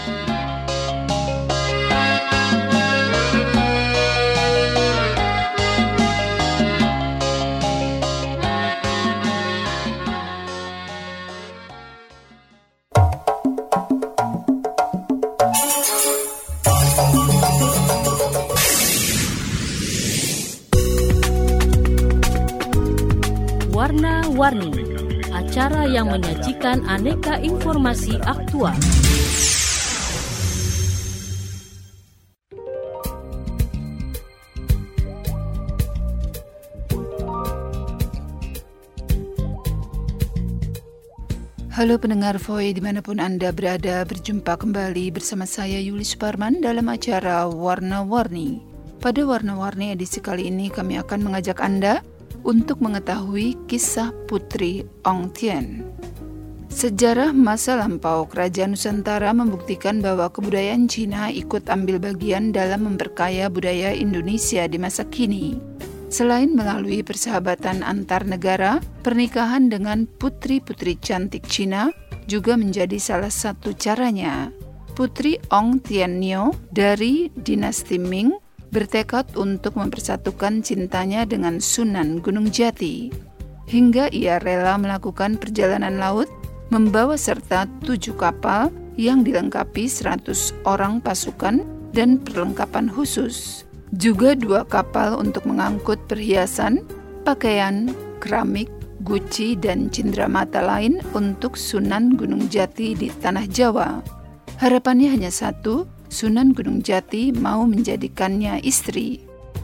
Warna-Warni, acara yang menyajikan aneka informasi aktual. Halo pendengar V O E dimanapun Anda berada, berjumpa kembali bersama saya Yuli Suparman dalam acara Warna-Warni. Pada Warna-Warni edisi kali ini kami akan mengajak Anda untuk mengetahui kisah Putri Ong Tien. Sejarah masa lampau Kerajaan Nusantara membuktikan bahwa kebudayaan Cina ikut ambil bagian dalam memperkaya budaya Indonesia di masa kini. Selain melalui persahabatan antar negara, pernikahan dengan putri-putri cantik Cina juga menjadi salah satu caranya. Putri Ong Tien Nio dari dinasti Ming bertekad untuk mempersatukan cintanya dengan Sunan Gunung Jati. Hingga ia rela melakukan perjalanan laut, membawa serta tujuh kapal yang dilengkapi seratus orang pasukan dan perlengkapan khusus. Juga dua kapal untuk mengangkut perhiasan, pakaian, keramik, guci, dan cindramata lain untuk Sunan Gunung Jati di Tanah Jawa. Harapannya hanya satu, Sunan Gunung Jati mau menjadikannya istri.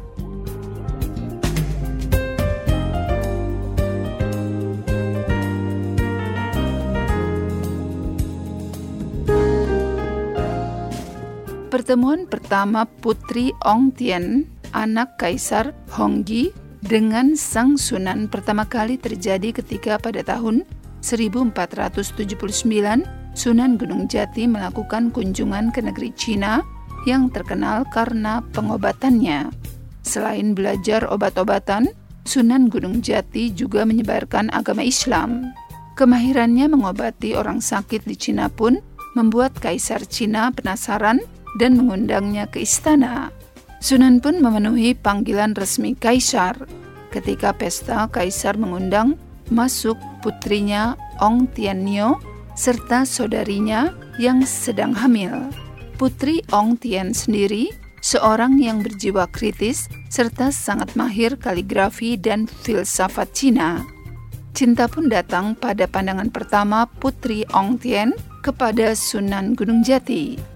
Pertemuan pertama Putri Ong Tien, anak Kaisar Hongji, dengan Sang Sunan pertama kali terjadi ketika pada tahun seribu empat ratus tujuh puluh sembilan Sunan Gunung Jati melakukan kunjungan ke negeri Cina yang terkenal karena pengobatannya. Selain belajar obat-obatan, Sunan Gunung Jati juga menyebarkan agama Islam. Kemahirannya mengobati orang sakit di Cina pun membuat Kaisar Cina penasaran dan mengundangnya ke istana. Sunan pun memenuhi panggilan resmi Kaisar. Ketika pesta, Kaisar mengundang masuk putrinya Ong Tien Nio serta saudarinya yang sedang hamil. Putri Ong Tien sendiri seorang yang berjiwa kritis serta sangat mahir kaligrafi dan filsafat Cina. Cinta pun datang pada pandangan pertama Putri Ong Tien kepada Sunan Gunung Jati.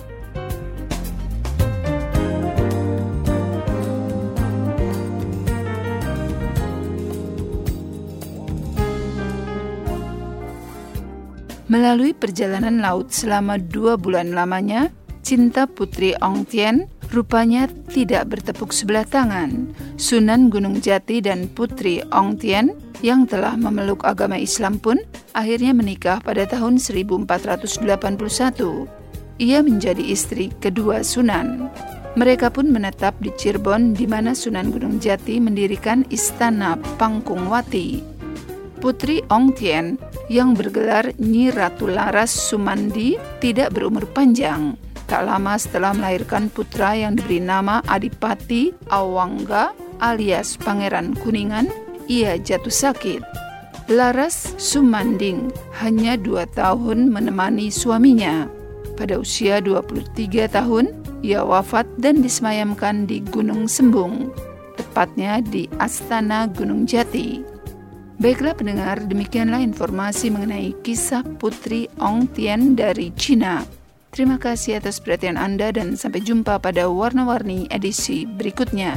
Melalui perjalanan laut selama dua bulan lamanya, cinta Putri Ong Tien rupanya tidak bertepuk sebelah tangan. Sunan Gunung Jati dan Putri Ong Tien yang telah memeluk agama Islam pun akhirnya menikah pada tahun seribu empat ratus delapan puluh satu. Ia menjadi istri kedua Sunan. Mereka pun menetap di Cirebon di mana Sunan Gunung Jati mendirikan Istana Pangkungwati. Putri Ong Tien yang bergelar Nyi Ratu Laras Sumandi tidak berumur panjang. Tak lama setelah melahirkan putra yang diberi nama Adipati Awangga alias Pangeran Kuningan, ia jatuh sakit. Laras Sumanding hanya dua tahun menemani suaminya. Pada usia dua puluh tiga tahun, ia wafat dan disemayamkan di Gunung Sembung, tepatnya di Astana Gunung Jati. Baiklah pendengar, demikianlah informasi mengenai kisah Putri Ong Tien dari Cina. Terima kasih atas perhatian Anda dan sampai jumpa pada Warna-Warni edisi berikutnya.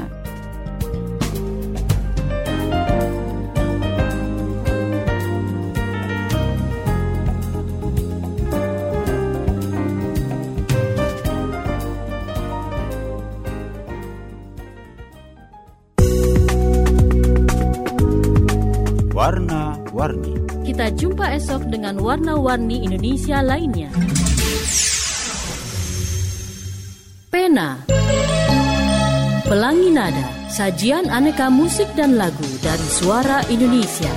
Warna-Warni. Kita jumpa esok dengan Warna-Warni Indonesia lainnya. Pena, Pelangi Nada, sajian aneka musik dan lagu dari Suara Indonesia.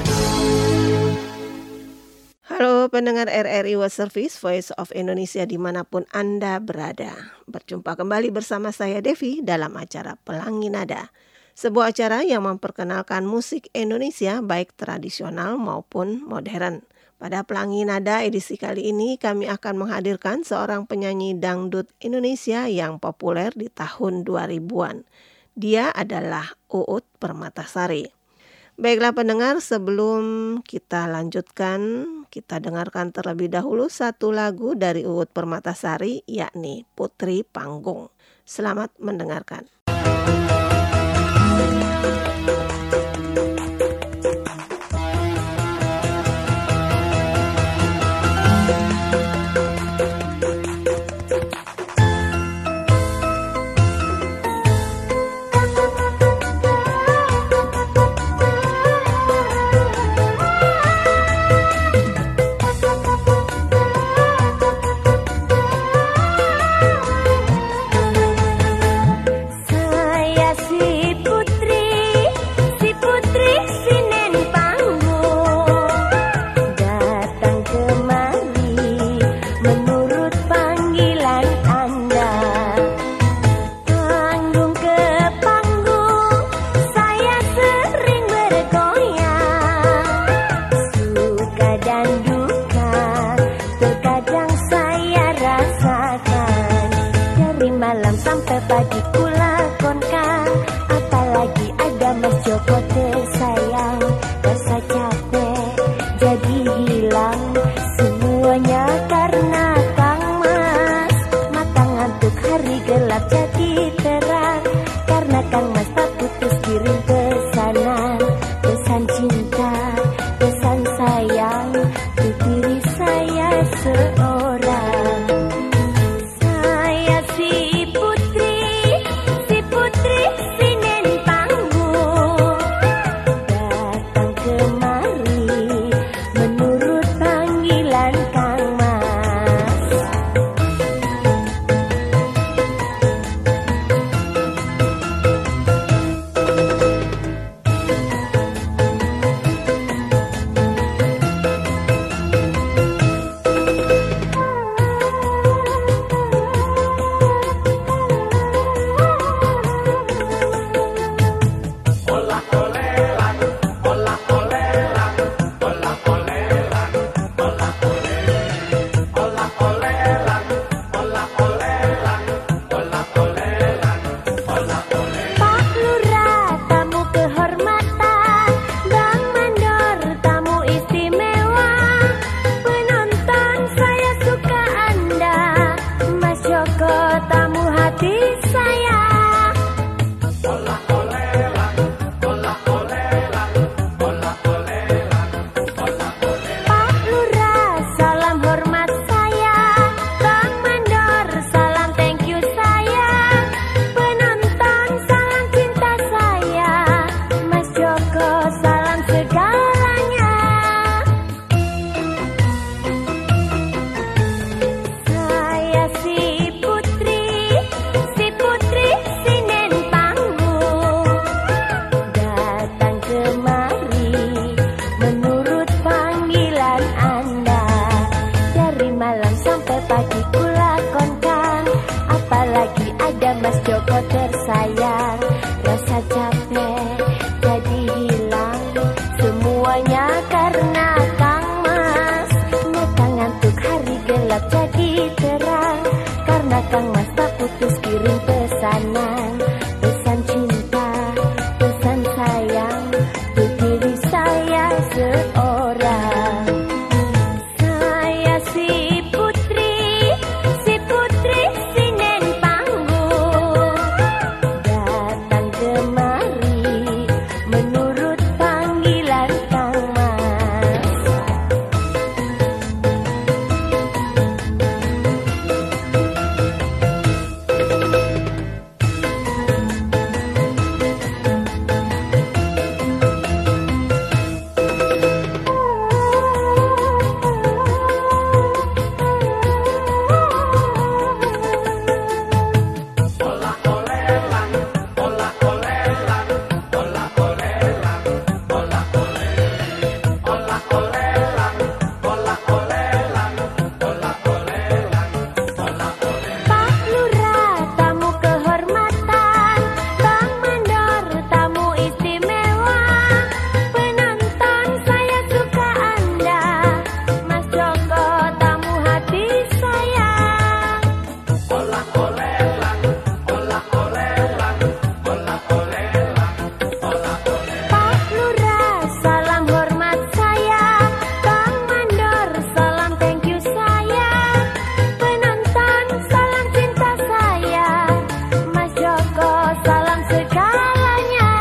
Halo pendengar R R I World Service, Voice of Indonesia dimanapun Anda berada. Berjumpa kembali bersama saya Devi dalam acara Pelangi Nada. Sebuah acara yang memperkenalkan musik Indonesia baik tradisional maupun modern. Pada Pelangi Nada edisi kali ini kami akan menghadirkan seorang penyanyi dangdut Indonesia yang populer di tahun dua ribuan. Dia adalah Uut Permatasari. Baiklah pendengar, sebelum kita lanjutkan, kita dengarkan terlebih dahulu satu lagu dari Uut Permatasari, yakni Putri Panggung. Selamat mendengarkan. segalanya.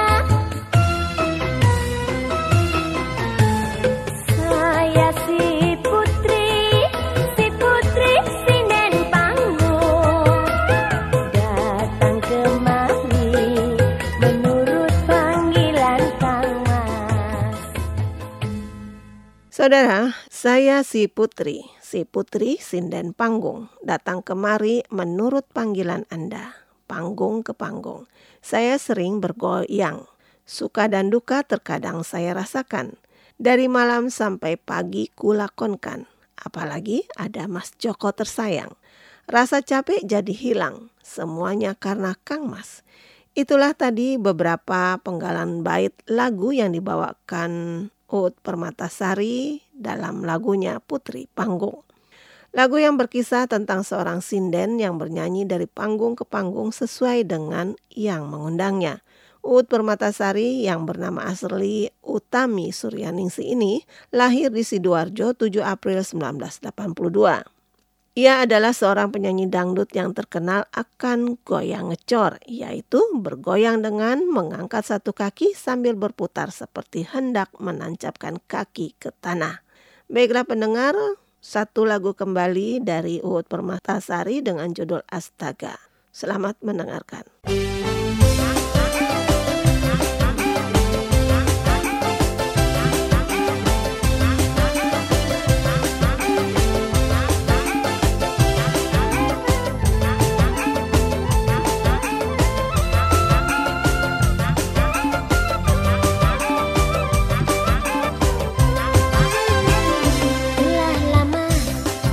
Saya si putri, si putri sinden panggung, datang kemari menurut panggilan Kang Mas. Saudara, saya si putri, si putri sinden panggung, datang kemari menurut panggilan Anda, panggung ke panggung. Saya sering bergoyang, suka dan duka terkadang saya rasakan. Dari malam sampai pagi kulakonkan, apalagi ada Mas Joko tersayang. Rasa capek jadi hilang, semuanya karena Kang Mas. Itulah tadi beberapa penggalan bait lagu yang dibawakan Uut Permatasari dalam lagunya Putri Panggung. Lagu yang berkisah tentang seorang sinden yang bernyanyi dari panggung ke panggung sesuai dengan yang mengundangnya. Uut Permatasari yang bernama asli Utami Suryaningsi ini lahir di Sidoarjo tujuh April sembilan belas delapan puluh dua. Ia adalah seorang penyanyi dangdut yang terkenal akan goyang ngecor, yaitu bergoyang dengan mengangkat satu kaki sambil berputar seperti hendak menancapkan kaki ke tanah. Baiklah pendengar, satu lagu kembali dari Uut Permatasari dengan judul Astaga. Selamat mendengarkan.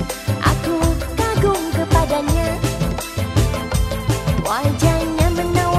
Wajahnya menawan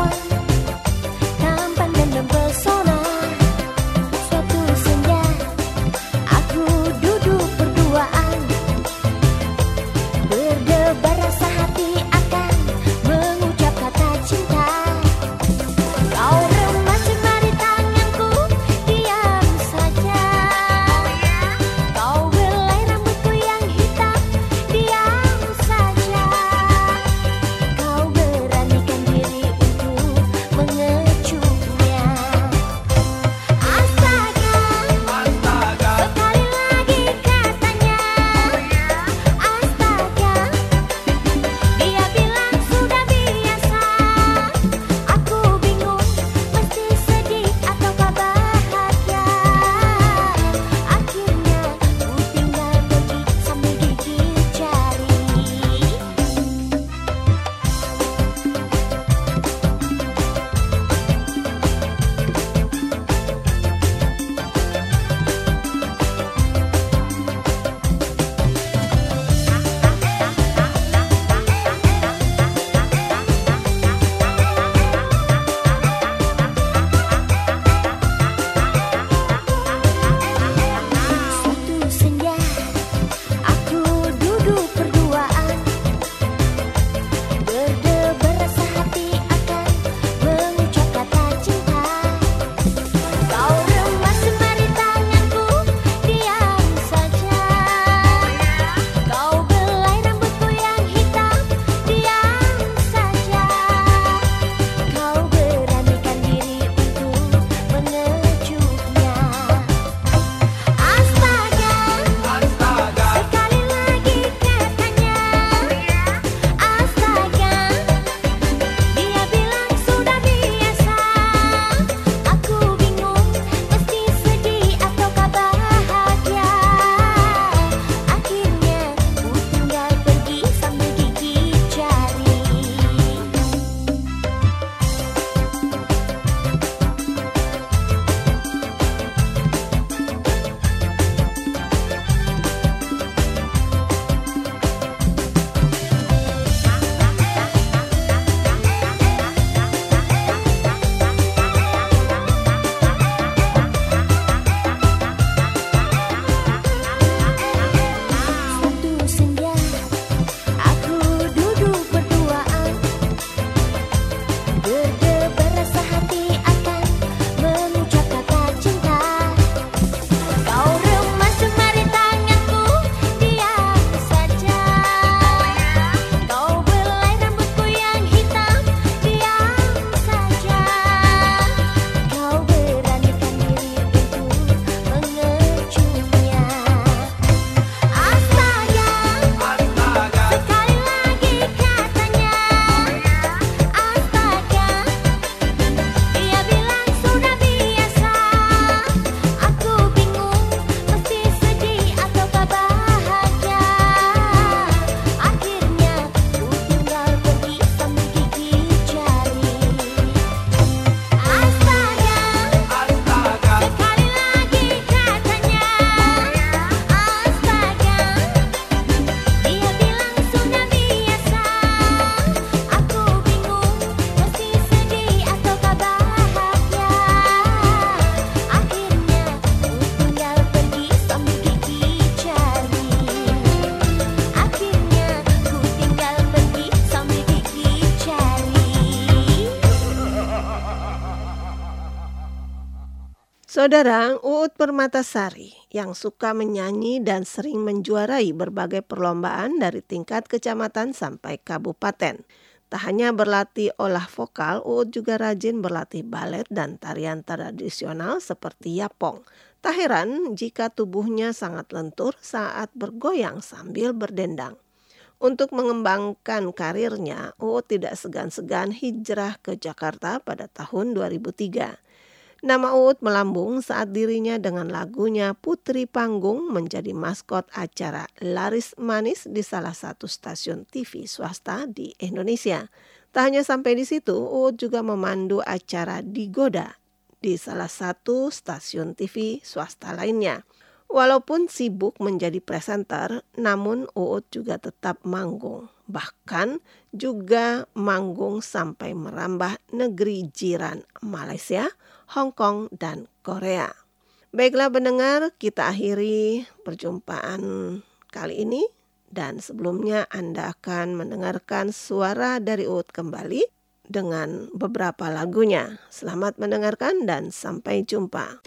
Saudara, Uut Permatasari yang suka menyanyi dan sering menjuarai berbagai perlombaan dari tingkat kecamatan sampai kabupaten. Tak hanya berlatih olah vokal, Uut juga rajin berlatih balet dan tarian tradisional seperti yapong. Tak heran jika tubuhnya sangat lentur saat bergoyang sambil berdendang. Untuk mengembangkan karirnya, Uut tidak segan-segan hijrah ke Jakarta pada tahun dua ribu tiga. Nama Uut melambung saat dirinya dengan lagunya Putri Panggung menjadi maskot acara Laris Manis di salah satu stasiun T V swasta di Indonesia. Tak hanya sampai di situ, Uut juga memandu acara Digoda di salah satu stasiun T V swasta lainnya. Walaupun sibuk menjadi presenter, namun Uut juga tetap manggung. Bahkan juga manggung sampai merambah negeri jiran Malaysia, Hong Kong, dan Korea. Baiklah pendengar, kita akhiri perjumpaan kali ini. Dan sebelumnya Anda akan mendengarkan suara dari Uut kembali dengan beberapa lagunya. Selamat mendengarkan dan sampai jumpa.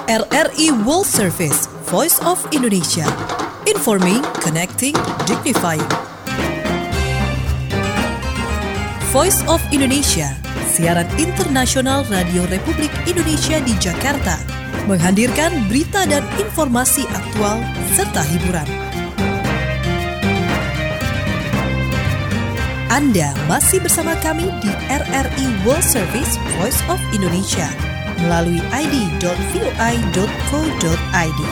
R R I World Service, Voice of Indonesia. Informing, connecting, dignifying. Voice of Indonesia, siaran internasional Radio Republik Indonesia di Jakarta, menghadirkan berita dan informasi aktual serta hiburan. Anda masih bersama kami di R R I World Service Voice of Indonesia melalui i d dot v o i dot co dot i d.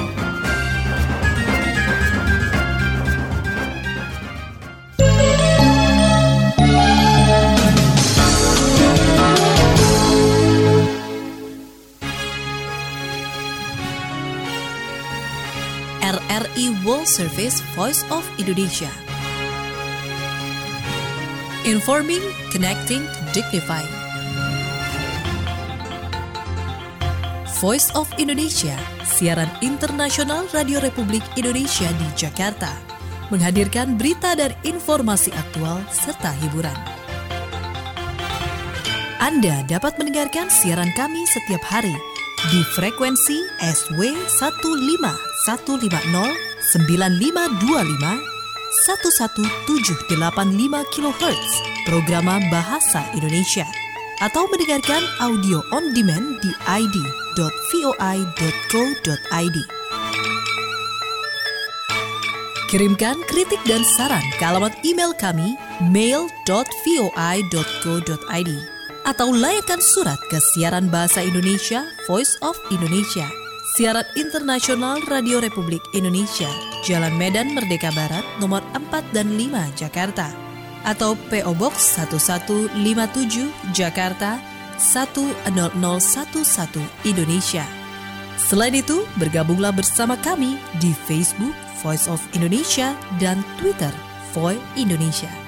R R I World Service Voice of Indonesia. Informing, connecting, dignifying. Voice of Indonesia, siaran internasional Radio Republik Indonesia di Jakarta, menghadirkan berita dan informasi aktual serta hiburan. Anda dapat mendengarkan siaran kami setiap hari di frekuensi S W satu lima satu lima nol sembilan lima dua lima satu satu tujuh delapan lima kilohertz, programa Bahasa Indonesia, atau mendengarkan audio on demand di i d dot v o i dot co dot i d. Kirimkan kritik dan saran ke alamat email kami mail dot v o i dot co dot i d atau layangkan surat ke siaran Bahasa Indonesia Voice of Indonesia, siaran internasional Radio Republik Indonesia, Jalan Medan Merdeka Barat nomor empat dan lima Jakarta, atau P O Box satu satu lima tujuh Jakarta satu nol nol satu satu Indonesia. Selain itu, bergabunglah bersama kami di Facebook Voice of Indonesia dan Twitter Voice Indonesia.